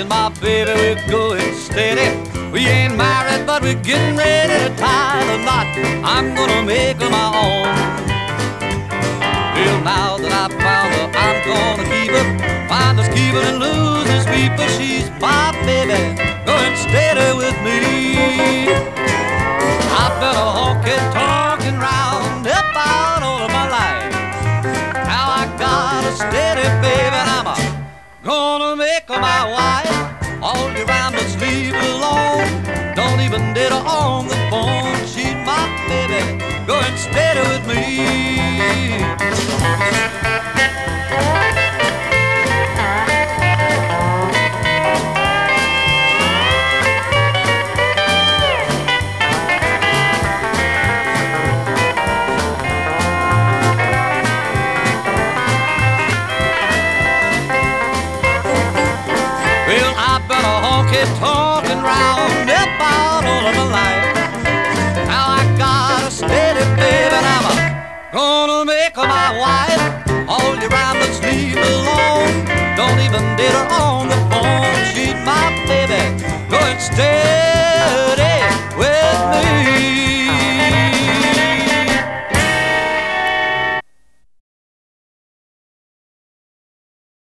and my baby, we're going steady. We ain't married, but we're getting ready to tie the knot. I'm gonna make her my own. Well, now that I found her, I'm gonna keep her. Find us, keep her, and lose her, sweep her. She's my baby, going steady with me. I've been a honky-tonkin' round about all of my life. Now I got a steady baby, and I'm gonna make her my wife. All your ramblers leave her alone. Don't even date her on the phone. She's my baby, going steady with me. Talking round about all of my life. Now I got a steady baby, and I'm gonna make her my wife.